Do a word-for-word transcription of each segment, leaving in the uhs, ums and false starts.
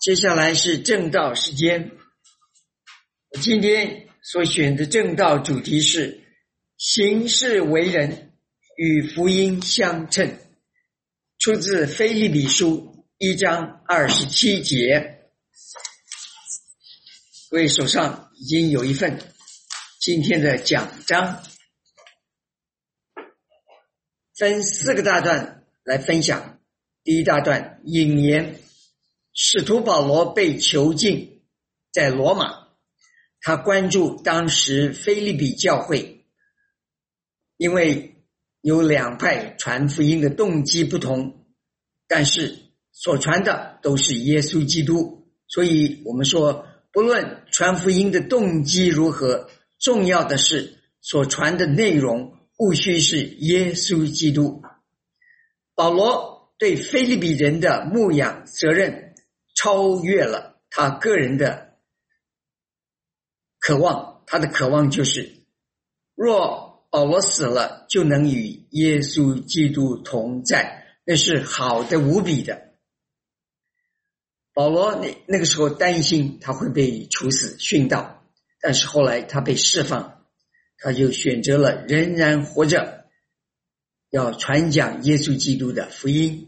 接下来是正道时间。我今天所选的正道主题是行事为人与福音相称，出自腓立比书一章二十七节。各位手上已经有一份今天的讲章，分四个大段来分享。第一大段引言，使徒保罗被囚禁在罗马，他关注当时腓立比教会，因为有两派传福音的动机不同，但是所传的都是耶稣基督，所以我们说不论传福音的动机如何，重要的是所传的内容务须是耶稣基督。保罗对腓立比人的牧养责任超越了他个人的渴望，他的渴望就是若保罗死了就能与耶稣基督同在，那是好的无比的。保罗那那个时候担心他会被处死殉道，但是后来他被释放，他就选择了仍然活着，要传讲耶稣基督的福音。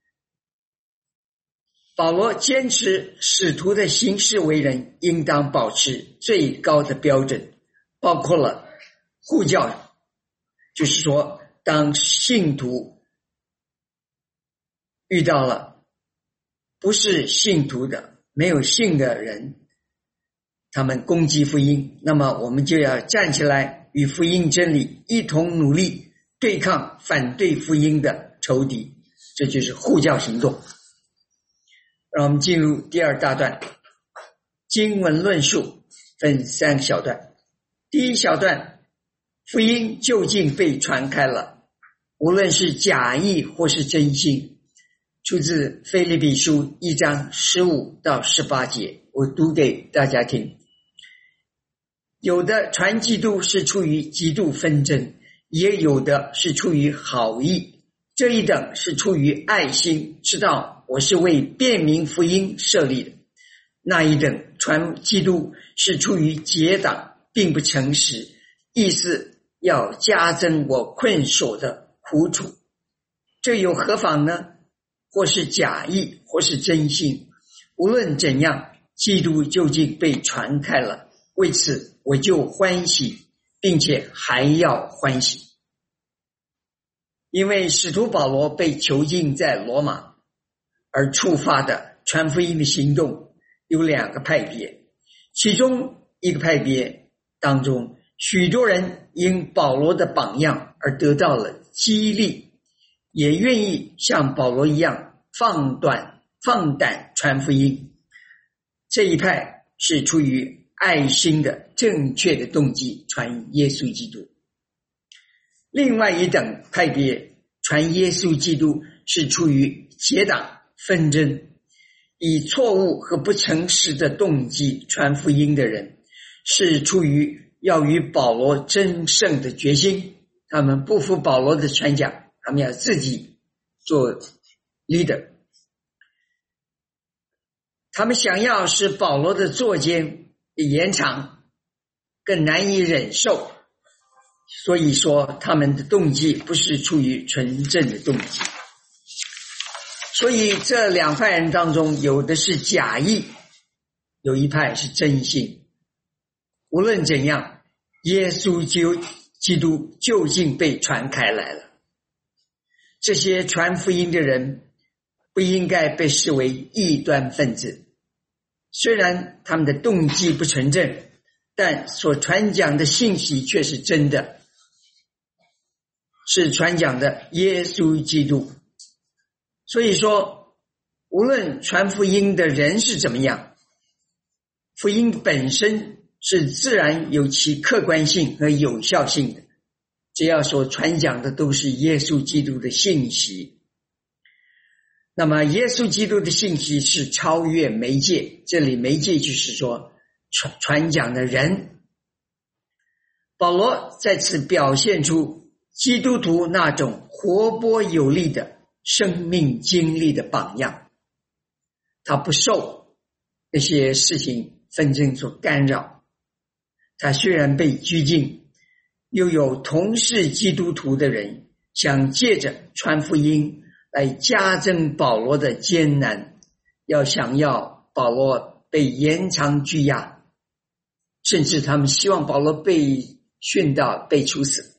保罗坚持使徒的行事为人应当保持最高的标准，包括了护教，就是说当信徒遇到了不是信徒的没有信的人，他们攻击福音，那么我们就要站起来与福音真理一同努力，对抗反对福音的仇敌，这就是护教行动。让我们进入第二大段，经文论述分三个小段。第一小段，福音究竟被传开了，无论是假意或是真心，出自腓立比书一章十五到十八节，我读给大家听。有的传基督是出于嫉妒纷争，也有的是出于好意，这一等是出于爱心，知道我是为辨明福音设立的。那一等传基督是出于结党，并不诚实，意思要加增我困锁的苦楚。这又何妨呢？或是假意，或是真心，无论怎样，基督究竟被传开了，为此我就欢喜，并且还要欢喜。因为使徒保罗被囚禁在罗马而触发的传福音的行动有两个派别，其中一个派别当中，许多人因保罗的榜样而得到了激励，也愿意像保罗一样放胆放胆传福音。这一派是出于爱心的正确的动机传耶稣基督。另外一等派别传耶稣基督是出于结党纷争，以错误和不诚实的动机传福音的人，是出于要与保罗争胜的决心，他们不服保罗的传讲，他们要自己做 leader， 他们想要使保罗的坐监延长，更难以忍受，所以说他们的动机不是出于纯正的动机。所以这两派人当中，有的是假意，有一派是真心。无论怎样，耶稣基督究竟被传开来了。这些传福音的人不应该被视为异端分子，虽然他们的动机不纯正，但所传讲的信息却是真的，是传讲的耶稣基督。所以说，无论传福音的人是怎么样，福音本身是自然有其客观性和有效性的，只要所传讲的都是耶稣基督的信息。那么耶稣基督的信息是超越媒介，这里媒介就是说传传讲的人。保罗在此表现出基督徒那种活泼有力的生命经历的榜样，他不受那些事情纷争所干扰。他虽然被拘禁，又有同是基督徒的人想借着传福音来加增保罗的艰难，要想要保罗被延长拘押，甚至他们希望保罗被殉道，被处死。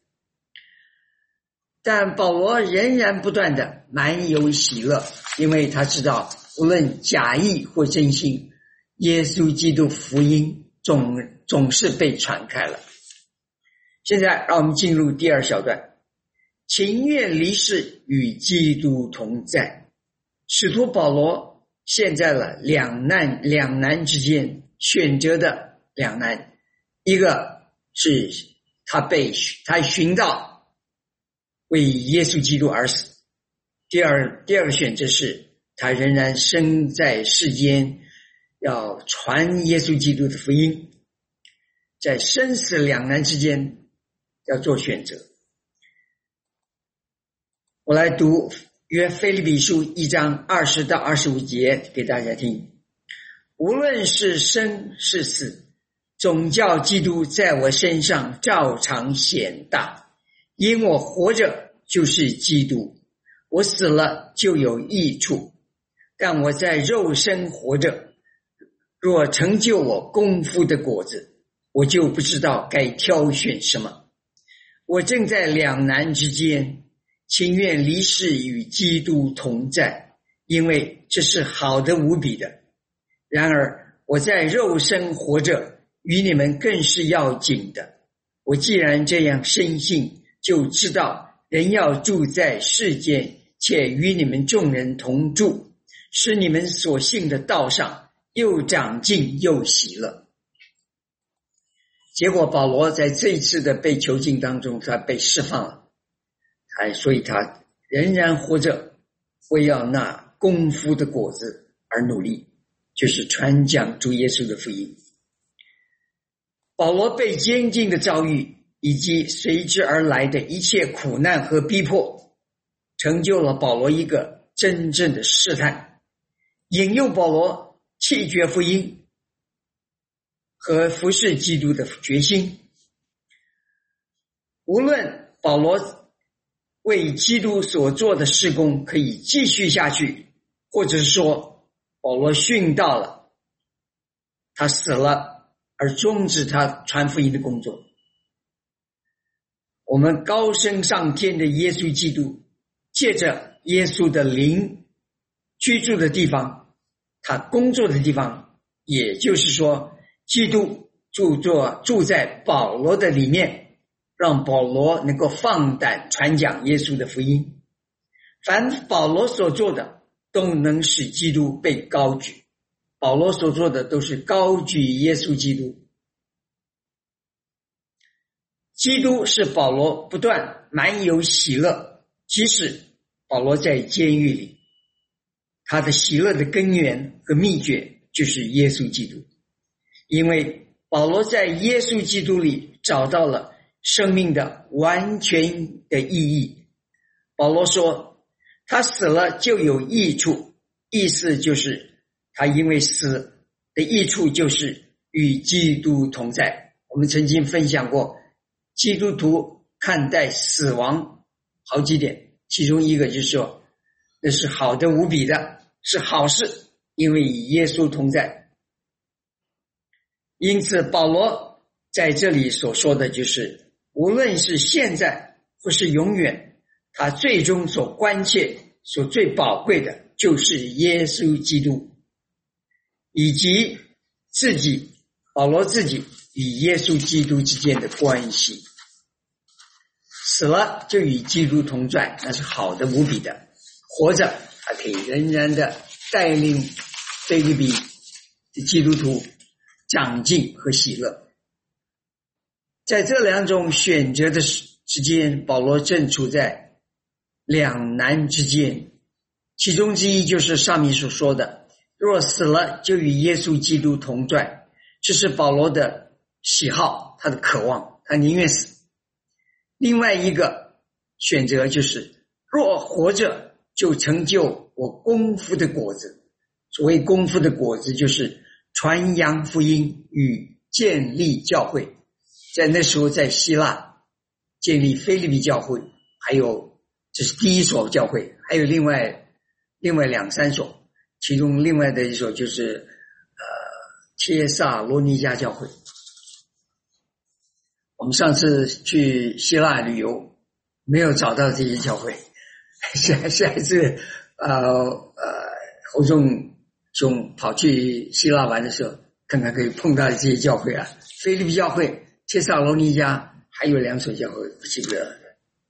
但保罗仍然不断的满有喜乐，因为他知道无论假意或真心，耶稣基督福音总总是被传开了。现在让我们进入第二小段，情愿离世与基督同在。使徒保罗陷在了两难两难之间，选择的两难，一个是他被他寻到为耶稣基督而死，第二第二个选择是他仍然生在世间，要传耶稣基督的福音。在生死两难之间要做选择。我来读约腓立比书一章二十到二十五节给大家听。无论是生是死，总叫基督在我身上照常显大。因我活着就是基督，我死了就有益处。但我在肉身活着，若成就我功夫的果子，我就不知道该挑选什么。我正在两难之间，情愿离世与基督同在，因为这是好的无比的。然而我在肉身活着，与你们更是要紧的。我既然这样深信，就知道人要住在世间，且与你们众人同住，使你们所信的道上又长进又喜乐。结果保罗在这一次的被囚禁当中，他被释放了，所以他仍然活着，为要那功夫的果子而努力，就是传讲主耶稣的福音。保罗被监禁的遭遇以及随之而来的一切苦难和逼迫，成就了保罗一个真正的试探，引诱保罗弃绝福音和服侍基督的决心。无论保罗为基督所做的事工可以继续下去，或者是说保罗殉道了，他死了而终止他传福音的工作，我们高升上天的耶稣基督借着耶稣的灵居住的地方，他工作的地方，也就是说基督住作住在保罗的里面，让保罗能够放胆传讲耶稣的福音。凡保罗所做的都能使基督被高举，保罗所做的都是高举耶稣基督。基督是保罗不断满有喜乐，即使保罗在监狱里，他的喜乐的根源和秘诀就是耶稣基督。因为保罗在耶稣基督里找到了生命的完全的意义。保罗说他死了就有益处，意思就是他因为死的益处就是与基督同在。我们曾经分享过基督徒看待死亡好几点，其中一个就是说那是好的无比的，是好事，因为与耶稣同在。因此保罗在这里所说的就是无论是现在或是永远，他最终所关切所最宝贵的就是耶稣基督，以及自己保罗自己与耶稣基督之间的关系。死了就与基督同在，那是好的无比的。活着还可以仍然的带领腓立比的基督徒长进和喜乐。在这两种选择的之间，保罗正处在两难之间，其中之一就是上面所说的若死了就与耶稣基督同在，这是保罗的喜好，他的渴望，他宁愿死。另外一个选择就是若活着就成就我功夫的果子。所谓功夫的果子，就是传扬福音与建立教会。在那时候在希腊建立腓立比教会，还有这是第一所教会，还有另外另外两三所，其中另外的一所就是呃帖撒罗尼迦教会。我们上次去希腊旅游没有找到这些教会，下下一次呃呃侯仲兄跑去希腊玩的时候，看看可以碰到这些教会啊，腓立比教会、帖撒罗尼迦，还有两所教会不记得了。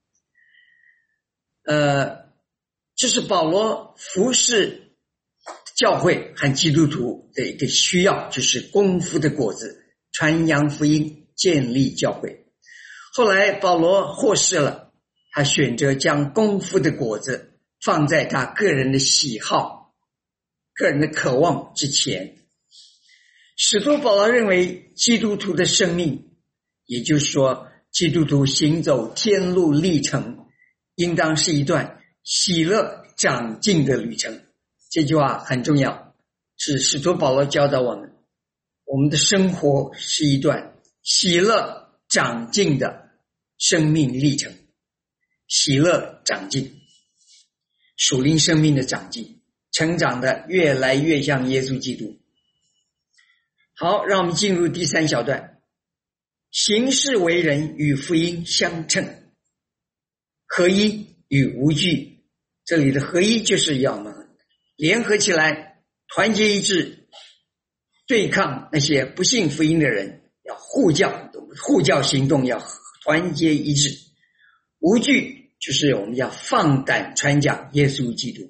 呃，这是保罗服侍教会和基督徒的一个需要，就是功夫的果子，传扬福音，建立教会。后来保罗获释了，他选择将功夫的果子放在他个人的喜好、个人的渴望之前。使徒保罗认为基督徒的生命，也就是说基督徒行走天路历程，应当是一段喜乐长进的旅程。这句话很重要，是使徒保罗教导我们，我们的生活是一段喜乐长进的生命历程，喜乐长进，属灵生命的长进，成长的越来越像耶稣基督。好，让我们进入第三小段，行事为人与福音相称，合一与无惧。这里的合一就是要我们联合起来，团结一致，对抗那些不信福音的人，要护教，护教行动要团结一致。无惧就是我们要放胆传讲耶稣基督。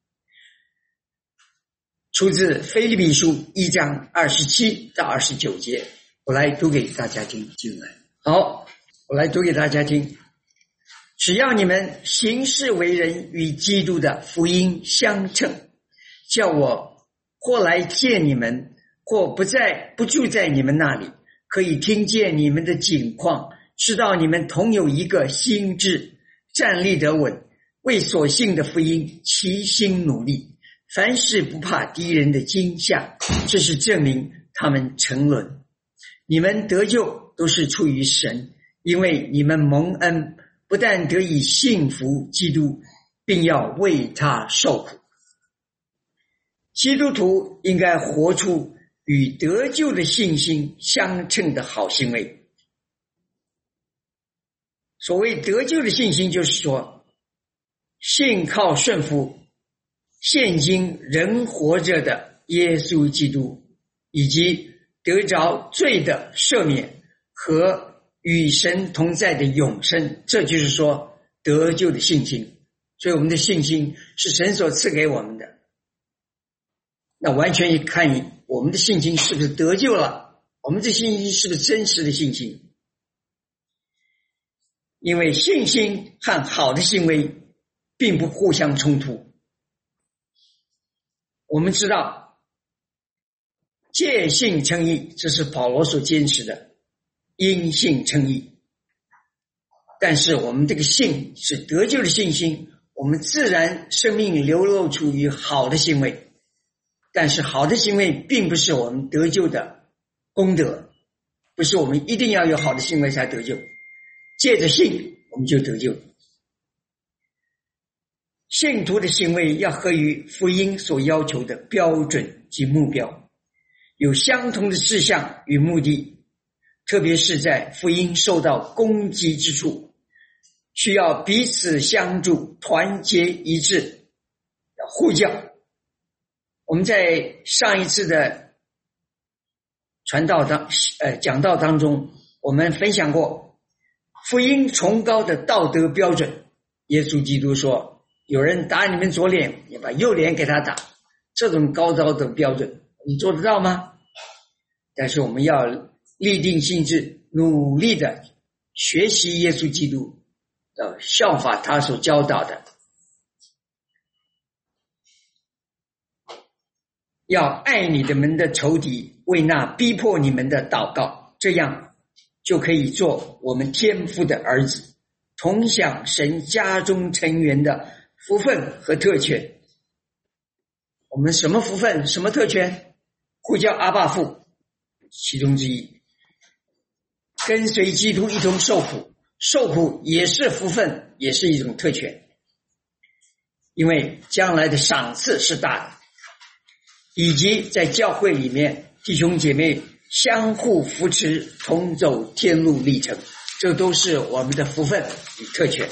出自腓立比书一章二十七到二十九节，我来读给大家听经文。好，我来读给大家听。只要你们行事为人与基督的福音相称，叫我或来见你们，或不在不住在你们那里，可以听见你们的景况，知道你们同有一个心志，站立得稳，为所信的福音齐心努力，凡事不怕敌人的惊吓，这是证明他们沉沦。你们得救都是出于神，因为你们蒙恩，不但得以信服基督，并要为他受苦。基督徒应该活出与得救的信心相称的好行为。所谓得救的信心，就是说信靠顺服现今人活着的耶稣基督，以及得着罪的赦免和与神同在的永生，这就是说得救的信心。所以我们的信心是神所赐给我们的，那完全一看我们的信心是不是得救了，我们的信心是不是真实的信心。因为信心和好的行为并不互相冲突。我们知道借信称义，这是保罗所坚持的，因信称义。但是我们这个信是得救的信心，我们自然生命流露出于好的行为，但是好的行为并不是我们得救的功德，不是我们一定要有好的行为才得救，借着信我们就得救。信徒的行为要合于福音所要求的标准及目标，有相同的事项与目的，特别是在福音受到攻击之处，需要彼此相助，团结一致，要护教。我们在上一次的传道当呃讲道当中，我们分享过福音崇高的道德标准。耶稣基督说，有人打你们左脸，也把右脸给他打，这种高道德标准你做得到吗？但是我们要立定心志，努力的学习耶稣基督，要效法他所教导的，要爱你的们的仇敌，为那逼迫你们的祷告，这样就可以做我们天父的儿子，同享神家中成员的福分和特权。我们什么福分，什么特权？ 呼叫阿爸父，其中之一。跟随基督一同受苦，受苦也是福分，也是一种特权，因为将来的赏赐是大的，以及在教会里面弟兄姐妹相互扶持，同走天路历程，这都是我们的福分与特权。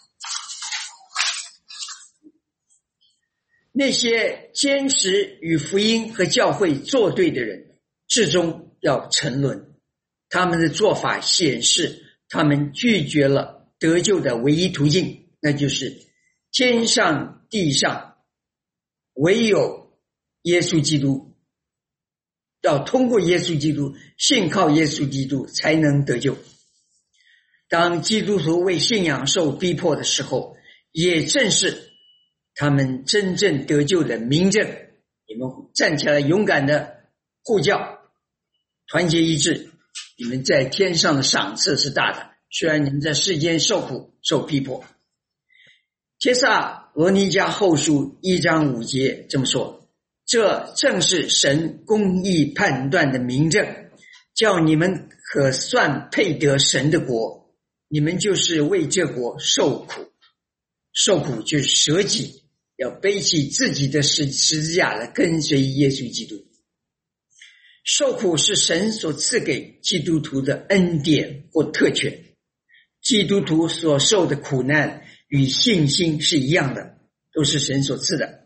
那些坚持与福音和教会作对的人，至终要沉沦。他们的做法显示，他们拒绝了得救的唯一途径，那就是天上地上唯有耶稣基督，要通过耶稣基督，信靠耶稣基督才能得救。当基督徒为信仰受逼迫的时候，也正是他们真正得救的明证。你们站起来勇敢的呼叫，团结一致，你们在天上的赏赐是大的，虽然你们在世间受苦受逼迫。帖撒罗尼迦后书一章五节这么说，这正是神公义判断的明证，叫你们可算配得神的国，你们就是为这国受苦。受苦就是舍己，要背起自己的十十字架来跟随耶稣基督。受苦是神所赐给基督徒的恩典或特权，基督徒所受的苦难与信心是一样的，都是神所赐的，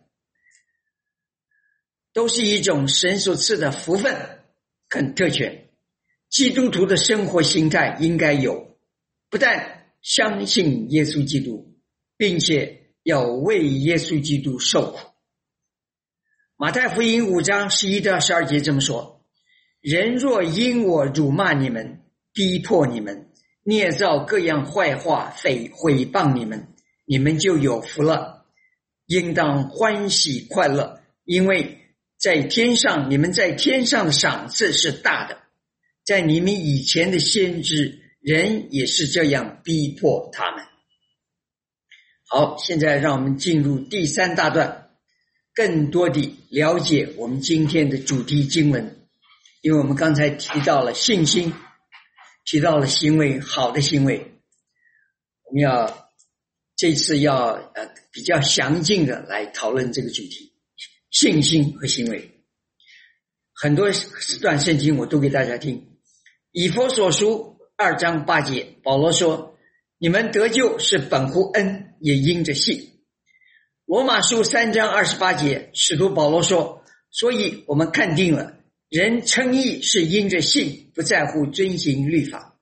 都是一种神所赐的福分跟特权。基督徒的生活形态应该有，不但相信耶稣基督，并且要为耶稣基督受苦。马太福音五章十一到十二节这么说，人若因我辱骂你们，逼迫你们，捏造各样坏话，诽毁谤你们，你们就有福了，应当欢喜快乐，因为在天上，你们在天上的赏赐是大的。在你们以前的先知，人也是这样逼迫他们。好，现在让我们进入第三大段，更多地了解我们今天的主题经文。因为我们刚才提到了信心，提到了行为，好的行为，我们要这次要呃比较详尽的来讨论这个主题，信心和行为。很多段圣经我都给大家听。以弗所书二章八节，保罗说，你们得救是本乎恩，也因着信。罗马书三章二十八节，使徒保罗说，所以我们看定了，人称义是因着信，不在乎遵行律法。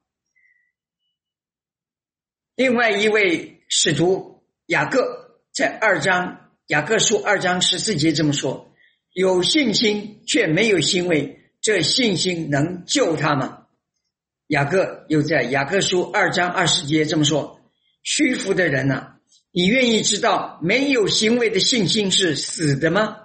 另外一位使徒雅各在二章雅各书二章十四节这么说，有信心却没有行为，这信心能救他吗？雅各又在雅各书二章二十节这么说，虚浮的人啊，你愿意知道没有行为的信心是死的吗？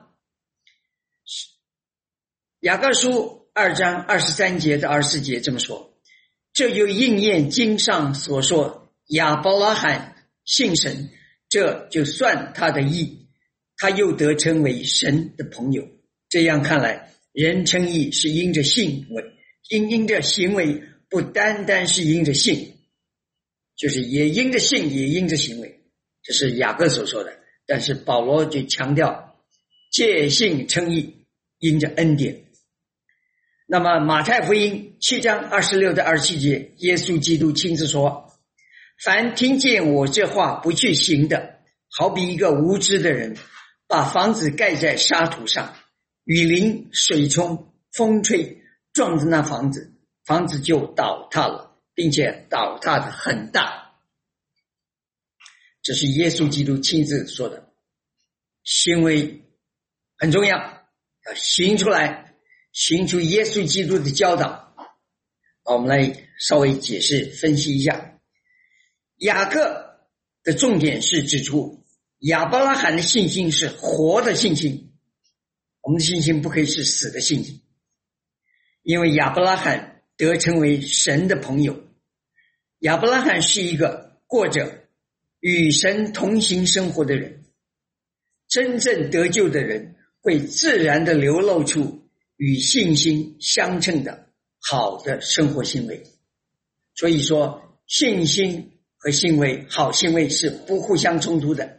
雅各书二章二十三节到二十四节这么说，这就应验经上所说，亚伯拉罕信神，这就算他的义，他又得称为神的朋友。这样看来，人称义是因着信为，因因着行为，不单单是因着信，就是也因着信，也因着行为，这是雅各所说的。但是保罗就强调，借信称义，因着恩典。那么马太福音七章二十六到二十七节，耶稣基督亲自说，凡听见我这话不去行的，好比一个无知的人，把房子盖在沙土上，雨淋水冲风吹，撞着那房子，房子就倒塌了，并且倒塌的很大。这是耶稣基督亲自说的。行为很重要，要行出来，行出耶稣基督的教导。好，我们来稍微解释分析一下。雅各的重点是指出，亚伯拉罕的信心是活的信心，我们的信心不可以是死的信心，因为亚伯拉罕得称为神的朋友。亚伯拉罕是一个过着与神同行生活的人，真正得救的人会自然的流露出与信心相称的好的生活行为。所以说，信心和行为，好行为是不互相冲突的。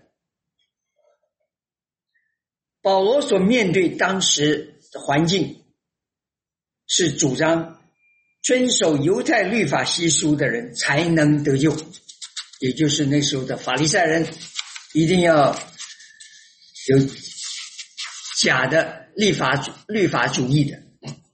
保罗所面对当时的环境，是主张遵守犹太律法习俗的人才能得救，也就是那时候的法利赛人一定要有假的律法律法主义的。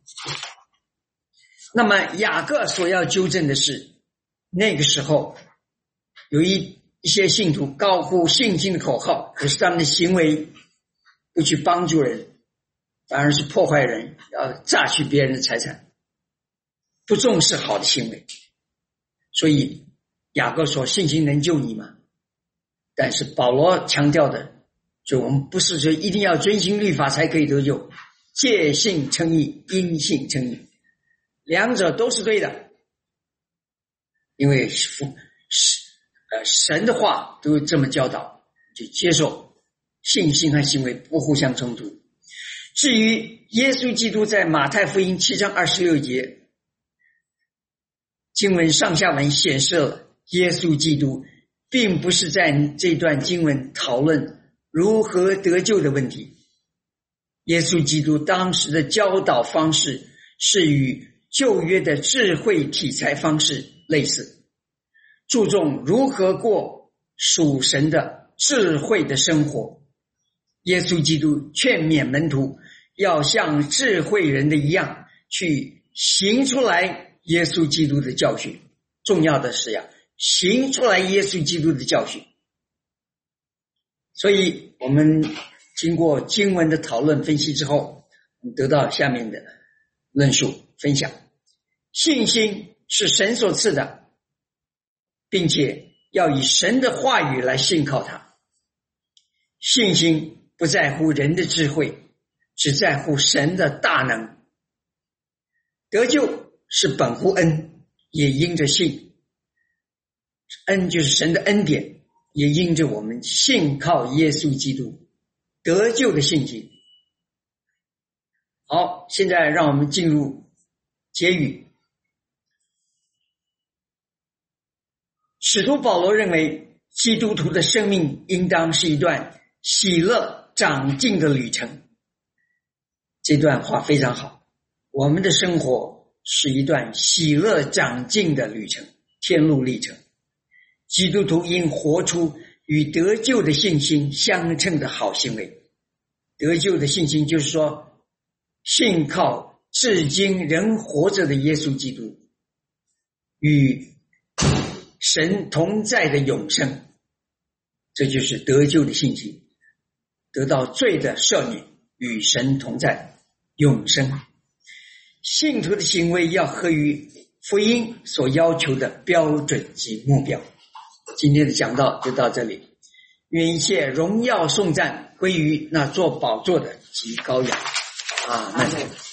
那么雅各所要纠正的是，那个时候有一一些信徒高呼信心的口号，可是他们的行为不去帮助人，反而是破坏人，要榨取别人的财产，不重视好的行为。所以雅各说信心能救你吗？但是保罗强调的，就我们不是说一定要遵行律法才可以得救，借信称义，因信称义，两者都是对的。因为呃神的话都这么教导，就接受信心和行为不互相冲突。至于耶稣基督在马太福音七章二十六节，经文上下文显示了耶稣基督并不是在这段经文讨论如何得救的问题。耶稣基督当时的教导方式是与旧约的智慧体裁方式类似，注重如何过属神的智慧的生活。耶稣基督劝勉门徒要像智慧人的一样去行出来耶稣基督的教训，重要的是要行出来耶稣基督的教训。所以我们经过经文的讨论分析之后，我们得到下面的论述分享。信心是神所赐的，并且要以神的话语来信靠他。信心不在乎人的智慧，只在乎神的大能。得救是本乎恩，也因着信。恩就是神的恩典，也因着我们信靠耶稣基督得救的信心。好，现在让我们进入结语。使徒保罗认为，基督徒的生命应当是一段喜乐长进的旅程。这段话非常好，我们的生活是一段喜乐长进的旅程，天路历程。基督徒应活出与得救的信心相称的好行为。得救的信心就是说，信靠至今仍活着的耶稣基督，与神同在的永生，这就是得救的信心，得到罪的赦免，与神同在永生。信徒的行为要合于福音所要求的标准及目标。今天的讲道就到这里，愿一切荣耀颂赞归于那坐宝座的及羔羊。阿们。